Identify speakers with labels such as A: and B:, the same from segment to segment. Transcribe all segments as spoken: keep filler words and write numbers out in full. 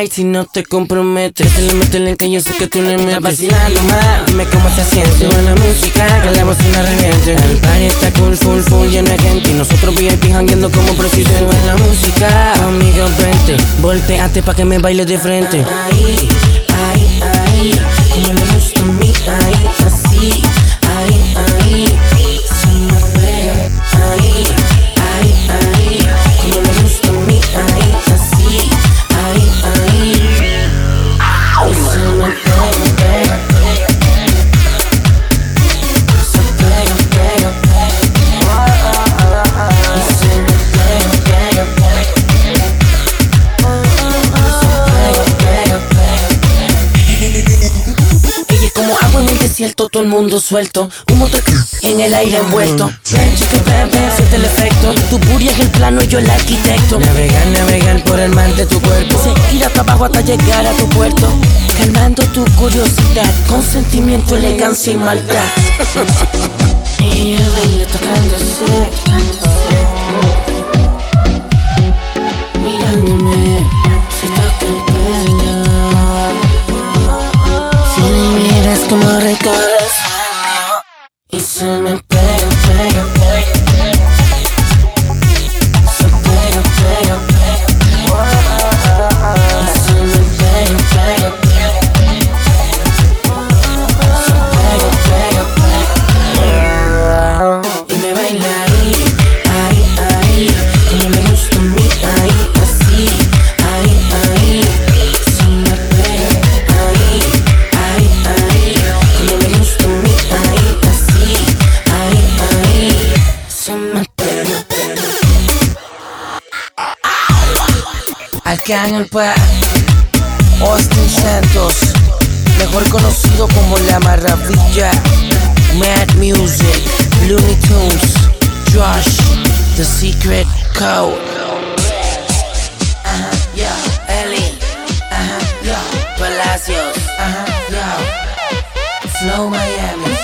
A: like si no te comprometes. Métele, métele que yo sé que tú le metes. Estás vacilando más, dime cómo se siente. Sube la música, que la bocina reviente. El party está cool, full, full, lleno de gente. Y nosotros V I P jangueando como presidente. Sube la música, amigo, vente. Volteate pa' que me baile de frente. Ahí, ahí, ahí, como me gusta a mí, ahí, así. Ahí, ahí, se me pega. Ahí, ahí, ahí, como me gusta a mí, ahí, así. Ahí, ahí, y se me pega, pega, pega. Se pega, pega, pega. Y se me pega, pega, pega. Ella es como agua en el desierto, todo el mundo suelto. Humo en el aire envuelto. Ven, chica, ven, ven, siente el efecto. Tu booty es el plano y yo el arquitecto. Navegar, navegar por el mar de tu cuerpo. Seguir hasta abajo hasta llegar a tu puerto. Calmando tu curiosidad, con sentimiento, elegancia y maldad. Y ella baila tocándose, tocándose. Mirándome, se toca el pelo. Si me miras como recorres y se me pega, pega, pega. Se pega, pega, pega. Y se me pega, pega, pega. Se pega, pega, pega. Y me baila ahí, ahí, ahí, como me gusta a mí, ahí, así. Ahí, ahí, se me pega. Ahí, ahí, ahí, como me gusta a mí, ahí, así. Ahí, ahí, se me pega, pega. Acá en el pa' Austin Santos, mejor conocido como La Maravilla. Mad Music, Looney Tunes, Josh, The Secret Code. Ajá, yo, Ellie. Ajá, yo, Palacios. Ajá, yo, Flow Miami.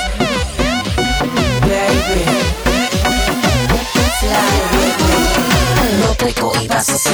A: Baby, fly with me. No te cohibas.